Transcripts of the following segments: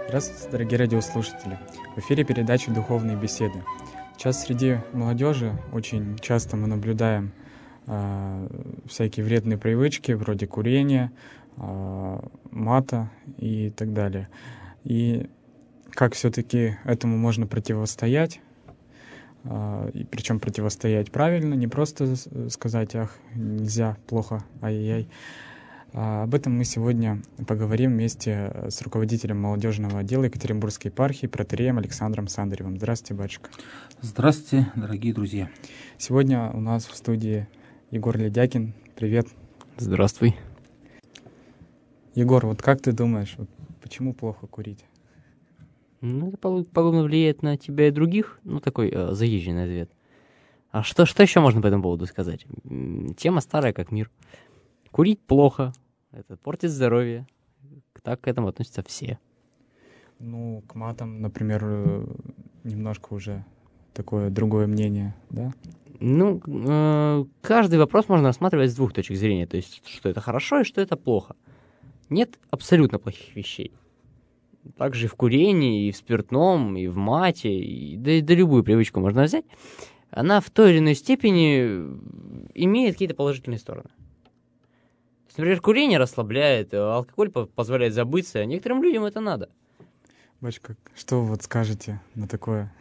Здравствуйте, дорогие радиослушатели! В эфире передача «Духовные беседы». Сейчас среди молодежи очень часто мы наблюдаем всякие вредные привычки, вроде курения, мата и так далее. И как все-таки этому можно противостоять, и причем противостоять правильно, не просто сказать: «Ах, нельзя, плохо, ай-яй-яй». Об этом мы сегодня поговорим вместе с руководителем молодежного отдела Екатеринбургской епархии протоиереем Александром Сандаревым. Здравствуйте, батюшка. Здравствуйте, дорогие друзья. Сегодня у нас в студии Егор Ледякин. Привет. Здравствуй. Егор, вот как ты думаешь, почему плохо курить? Это пагубно влияет на тебя и других. Такой заезженный ответ. А что еще можно по этому поводу сказать? Тема старая, как мир. Курить плохо, это портит здоровье. Так к этому относятся все. К матам, например, немножко уже такое другое мнение, да? Каждый вопрос можно рассматривать с двух точек зрения. То есть, что это хорошо и что это плохо. Нет абсолютно плохих вещей. Также и в курении, и в спиртном, и в мате, да любую привычку можно взять. Она в той или иной степени имеет какие-то положительные стороны. Например, курение расслабляет, алкоголь позволяет забыться, а некоторым людям это надо. Батюшка, что вы скажете на такое?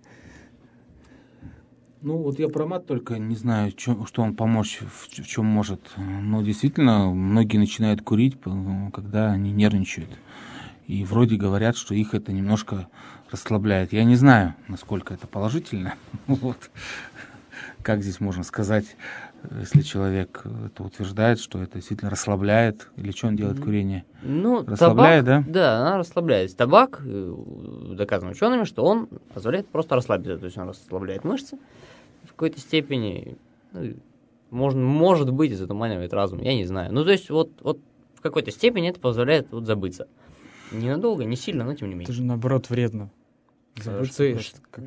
Я про мат только не знаю, что он помочь, в чем может. Но действительно, многие начинают курить, когда они нервничают. И вроде говорят, что их это немножко расслабляет. Я не знаю, насколько это положительно. Как здесь можно сказать, если человек это утверждает, что это действительно расслабляет, или что он делает, курение? Расслабляет, табак, да? Да, она расслабляет. Табак, доказано учеными, что он позволяет просто расслабиться. То есть он расслабляет мышцы в какой-то степени. Может быть, и затуманивает разум, я не знаю. То есть вот в какой-то степени это позволяет забыться. Ненадолго, не сильно, но тем не менее. Это же, наоборот, вредно. Смотри,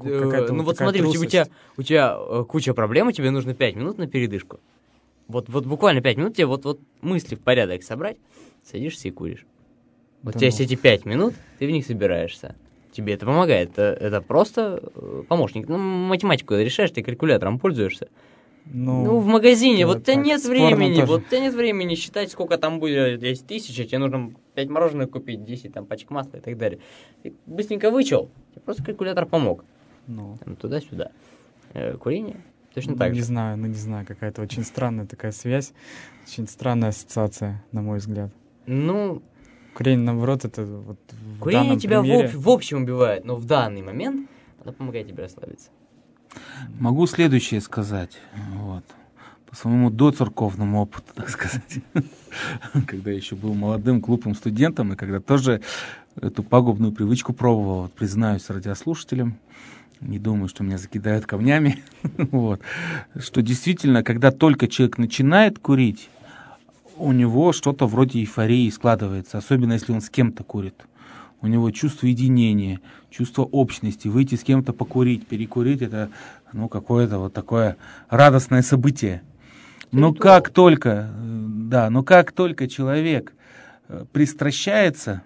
у тебя куча проблем, тебе нужно 5 минут на передышку. Вот буквально 5 минут тебе вот мысли в порядок собрать, садишься и куришь. У тебя есть эти 5 минут, ты в них собираешься. Тебе это помогает, это просто помощник. Математику решаешь, ты калькулятором пользуешься. В магазине, у тебя нет времени считать, сколько там будет 10 тысяч, тебе нужно 5 мороженых купить, 10 пачек масла и так далее. Ты быстренько вычел, тебе просто калькулятор помог. Туда-сюда. Курение точно так же. Не знаю, какая-то очень странная такая связь, очень странная ассоциация, на мой взгляд. Курение, наоборот, это вот в курение данном тебя примере... в общем убивает, но в данный момент оно помогает тебе расслабиться. Могу следующее сказать, по своему доцерковному опыту, так сказать, когда еще был молодым, глупым студентом, и когда тоже эту пагубную привычку пробовал, признаюсь радиослушателям, не думаю, что меня закидают камнями, что действительно, когда только человек начинает курить, у него что-то вроде эйфории складывается, особенно если он с кем-то курит. У него чувство единения, чувство общности, выйти с кем-то покурить, перекурить — это какое-то такое радостное событие. Но как только человек пристращается,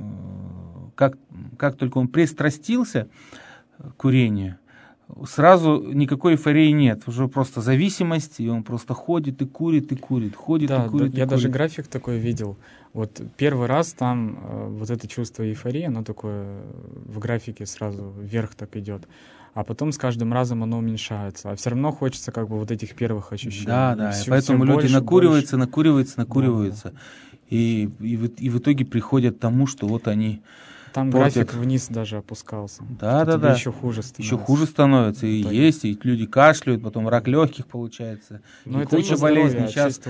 как только он пристрастился к курению, сразу никакой эйфории нет, уже просто зависимость, и он просто ходит и курит, ходит и курит. Я даже график такой видел. Первый раз там это чувство эйфории, оно такое в графике сразу вверх так идет. А потом с каждым разом оно уменьшается. А все равно хочется этих первых ощущений. Да, и поэтому люди накуриваются. И в итоге приходят к тому, что они... Там график вниз даже опускался. Да. Еще хуже становится. Еще хуже становится. И люди кашляют, потом рак легких получается. Но и это куча болезней.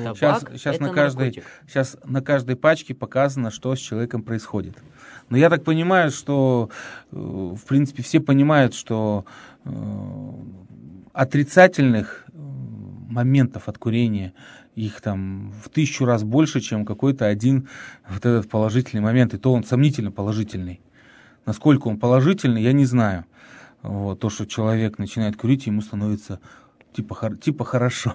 Сейчас на каждой пачке показано, что с человеком происходит. Но я так понимаю, что в принципе все понимают, что отрицательных моментов от курения их там в 1000 раз больше, чем какой-то один этот положительный момент. И то он сомнительно положительный. Насколько он положительный, я не знаю. То, что человек начинает курить, ему становится типа хорошо.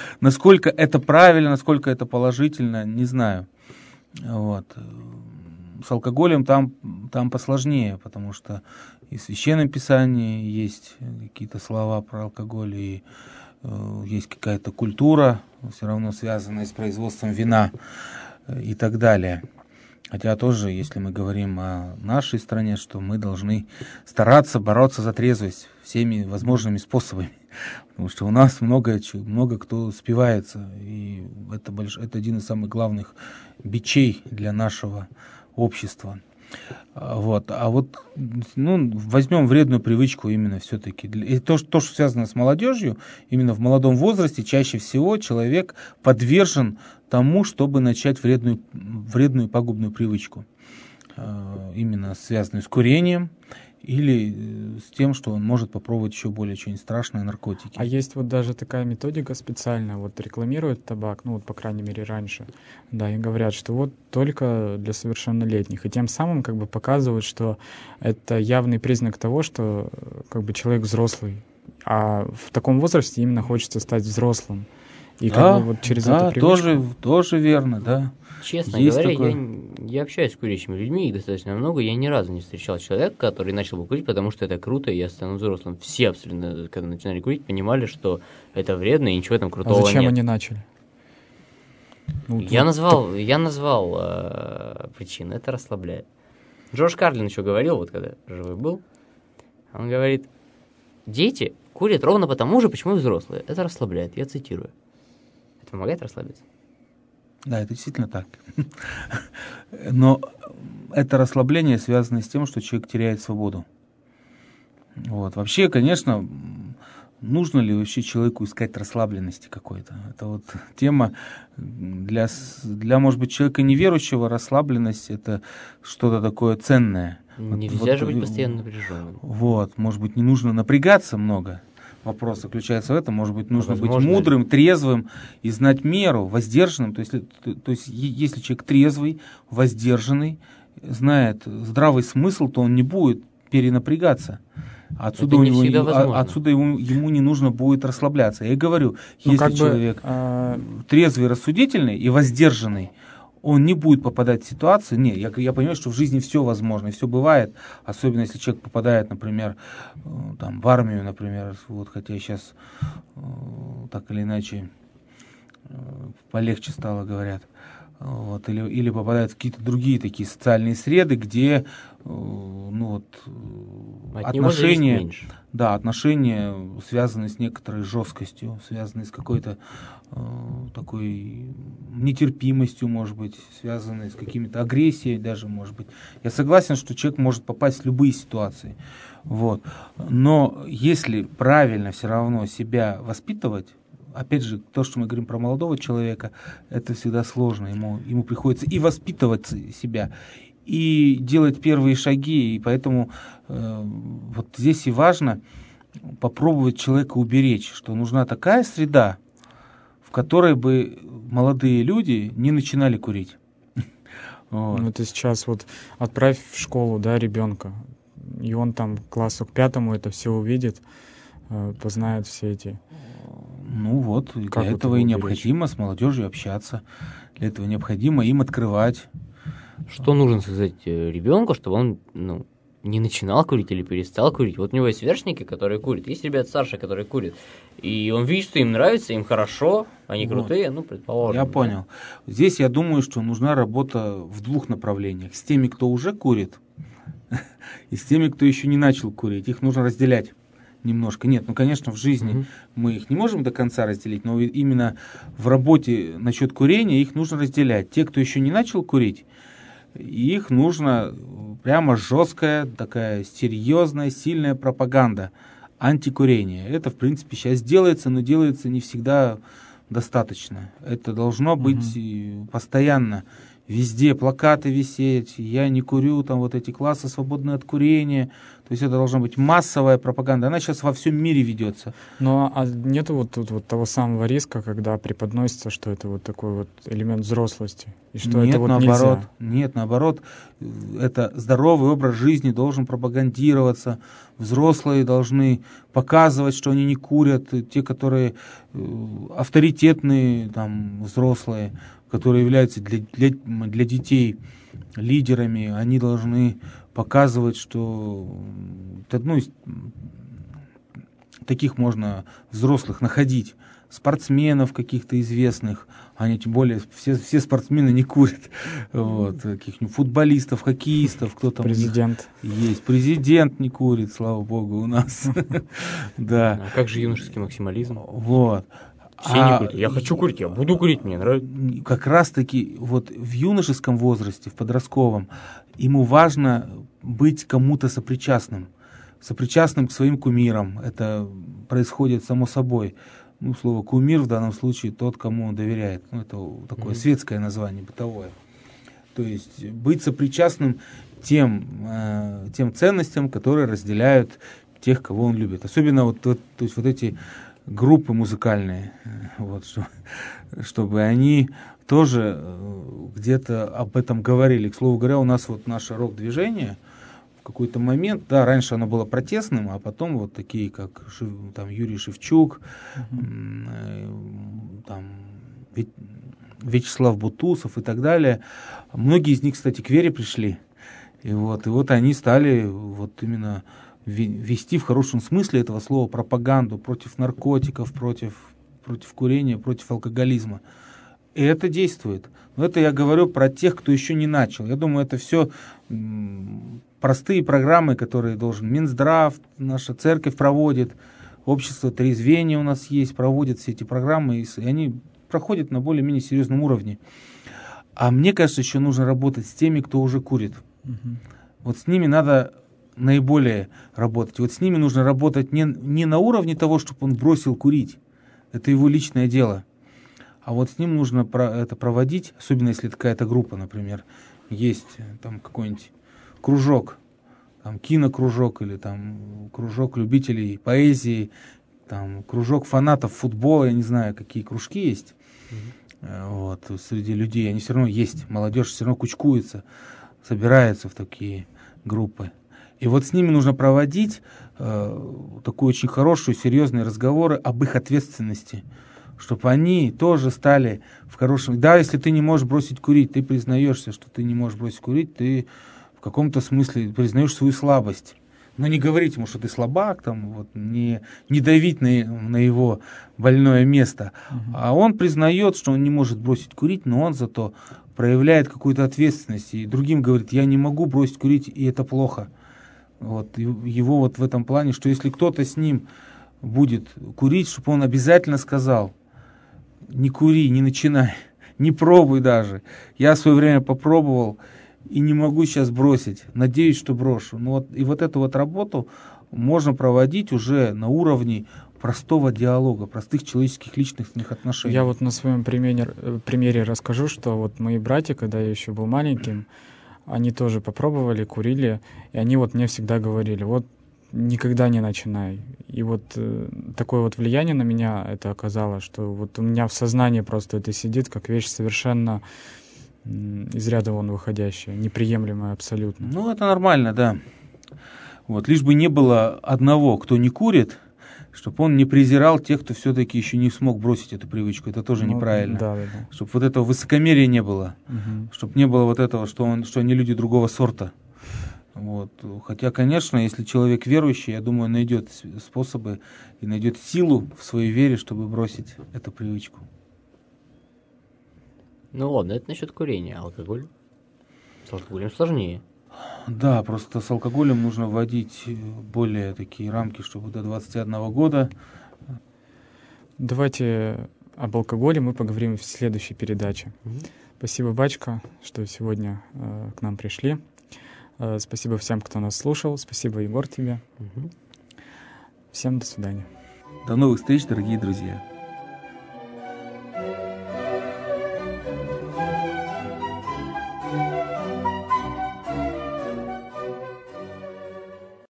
Насколько это правильно, насколько это положительно, не знаю. с алкоголем там посложнее, потому что и в Священном Писании есть какие-то слова про алкоголь, и есть какая-то культура, все равно связанная с производством вина и так далее. Хотя тоже, если мы говорим о нашей стране, что мы должны стараться бороться за трезвость всеми возможными способами. Потому что у нас много кто спивается, и это один из самых главных бичей для нашего общества. Вот. А вот возьмем вредную привычку именно все-таки. И то, что связано с молодежью, именно в молодом возрасте чаще всего человек подвержен тому, чтобы начать вредную пагубную привычку. Именно связанную с курением или с тем, что он может попробовать еще более что-нибудь страшное, наркотики. А есть вот даже такая методика специальная, вот рекламируют табак, ну вот по крайней мере раньше, да, и говорят, что вот только для совершеннолетних, и тем самым как бы показывают, что это явный признак того, что как бы человек взрослый, а в таком возрасте именно хочется стать взрослым. И да, как бы вот через эту привычку... тоже верно, да. Честно есть говоря, такое... я общаюсь с курящими людьми, их достаточно много, я ни разу не встречал человека, который начал бы курить, потому что это круто, и я стану взрослым. Все абсолютно, когда начинали курить, понимали, что это вредно, и ничего там крутого нет. А зачем они начали? Я назвал причины, это расслабляет. Джордж Карлин еще говорил, вот когда живой был, он говорит, дети курят ровно потому же, почему и взрослые. Это расслабляет, я цитирую. Это помогает расслабиться? Да, это действительно так. Но это расслабление связано с тем, что человек теряет свободу. Вот. Вообще, конечно, нужно ли вообще человеку искать расслабленности какой-то? Это вот тема для, может быть, человека неверующего. Расслабленность — это что-то такое ценное. Нельзя же быть постоянно напряженным. Вот, может быть, не нужно напрягаться много. Вопрос заключается в этом. Может быть, нужно быть мудрым, трезвым и знать меру, воздержанным. То есть, если человек трезвый, воздержанный, знает здравый смысл, то он не будет перенапрягаться. Отсюда ему не нужно будет расслабляться. Я говорю, если человек трезвый, рассудительный и воздержанный, он не будет попадать в ситуации. Нет, я понимаю, что в жизни все возможно, и все бывает. Особенно если человек попадает, например, в армию, например, вот, хотя сейчас так или иначе полегче стало, говорят. Вот, или попадает в какие-то другие такие социальные среды, где отношения связаны с некоторой жесткостью, связаны с какой-то такой нетерпимостью, может быть, связаны с какими-то агрессией даже, может быть. Я согласен, что человек может попасть в любые ситуации. Вот. Но если правильно все равно себя воспитывать, опять же, то, что мы говорим про молодого человека, это всегда сложно. Ему приходится и воспитывать себя, и делать первые шаги. И поэтому вот здесь и важно попробовать человека уберечь, что нужна такая среда, в которой бы молодые люди не начинали курить. Вот. Ну, ты сейчас вот отправь в школу, да, ребенка, и он там к классу к 5 это все увидит, познает все эти... Ну вот, для этого и необходимо с молодежью общаться, для этого необходимо им открывать. Что нужно сказать ребенку, чтобы он не начинал курить или перестал курить? Вот у него есть сверстники, которые курят, есть ребята старшие, которые курят, и он видит, что им нравится, им хорошо, они крутые, предположим. Я понял. Здесь я думаю, что нужна работа в двух направлениях. С теми, кто уже курит, и с теми, кто еще не начал курить. Их нужно разделять немножко. Нет, конечно, в жизни мы их не можем до конца разделить, но именно в работе насчет курения их нужно разделять. Те, кто еще не начал курить, их нужно прямо жесткая, такая серьезная, сильная пропаганда антикурения. Это, в принципе, сейчас делается, но делается не всегда достаточно. Это должно быть постоянно. Везде плакаты висеть, я не курю, там вот эти классы свободные от курения. То есть это должна быть массовая пропаганда. Она сейчас во всем мире ведется. Но нету вот тут вот того самого риска, когда преподносится, что это вот такой вот элемент взрослости? И что нет, это вот наоборот, нельзя? Нет, наоборот. Это здоровый образ жизни должен пропагандироваться. Взрослые должны показывать, что они не курят. Те, которые авторитетные, там, взрослые, которые являются для детей лидерами, они должны показывать, что таких можно взрослых находить, спортсменов каких-то известных, они тем более все спортсмены не курят, вот, каких-нибудь футболистов, хоккеистов, кто там Президент. есть. Президент не курит, слава богу, у нас. Да. А как же юношеский максимализм? Вот. Все не курят. Я хочу курить, я буду курить, мне нравится. Как раз-таки вот в юношеском возрасте, в подростковом, ему важно быть кому-то сопричастным к своим кумирам. Это происходит само собой. Слово кумир в данном случае тот, кому он доверяет. Это такое светское название, бытовое. То есть быть сопричастным тем ценностям, которые разделяют тех, кого он любит. Особенно то есть вот эти группы музыкальные, вот, чтобы они тоже где-то об этом говорили. К слову говоря, у нас вот наше рок-движение в какой-то момент, да, раньше оно было протестным, а потом вот такие, как там Юрий Шевчук, там Вячеслав Бутусов и так далее. Многие из них, кстати, к вере пришли. И вот они стали вот именно вести в хорошем смысле этого слова пропаганду против наркотиков, против курения, против алкоголизма. И это действует. Но это я говорю про тех, кто еще не начал. Я думаю, это все простые программы, которые должен Минздрав, наша церковь проводит, общество трезвения у нас есть, проводят все эти программы, и они проходят на более-менее серьезном уровне. А мне кажется, еще нужно работать с теми, кто уже курит. Вот с ними надо наиболее работать. Вот с ними нужно работать не на уровне того, чтобы он бросил курить. Это его личное дело. А вот с ним нужно это проводить, особенно если какая-то группа, например, есть там какой-нибудь кружок, там кинокружок или там кружок любителей поэзии, там кружок фанатов футбола, я не знаю, какие кружки есть. Вот, среди людей они все равно есть, молодежь все равно кучкуется, собирается в такие группы. И вот с ними нужно проводить такую очень хорошую, серьезные разговоры об их ответственности, чтобы они тоже стали в хорошем... Да, если ты не можешь бросить курить, ты признаешься, что ты не можешь бросить курить, ты в каком-то смысле признаешь свою слабость. Но не говорить ему, что ты слабак, там, вот, не давить на его больное место. А он признает, что он не может бросить курить, но он зато проявляет какую-то ответственность. И другим говорит, я не могу бросить курить, и это плохо. Вот, его вот в этом плане, что если кто-то с ним будет курить, чтобы он обязательно сказал, не кури, не начинай, не пробуй даже. Я в свое время попробовал и не могу сейчас бросить. Надеюсь, что брошу. И вот эту вот работу можно проводить уже на уровне простого диалога, простых человеческих личностных отношений. Я вот на своем примере расскажу, что вот мои братья, когда я еще был маленьким, они тоже попробовали, курили, и они вот мне всегда говорили, вот никогда не начинай. И вот такое вот влияние на меня это оказало, что вот у меня в сознании просто это сидит, как вещь совершенно из ряда вон выходящая, неприемлемая абсолютно. Ну, это нормально, да. Вот, лишь бы не было одного, кто не курит, чтобы он не презирал тех, кто все-таки еще не смог бросить эту привычку. Это тоже неправильно. Да. Чтобы вот этого высокомерия не было. Чтобы не было вот этого, что они люди другого сорта. Вот. Хотя, конечно, если человек верующий, я думаю, найдет способы и найдет силу в своей вере, чтобы бросить эту привычку. Ну ладно, это насчет курения, а алкоголь? С алкоголем сложнее. Да, просто с алкоголем нужно вводить более такие рамки, чтобы до 21 года. Давайте об алкоголе мы поговорим в следующей передаче. Спасибо, Бачка, что сегодня к нам пришли. Спасибо всем, кто нас слушал. Спасибо, Егор, тебе. Всем до свидания. До новых встреч, дорогие друзья.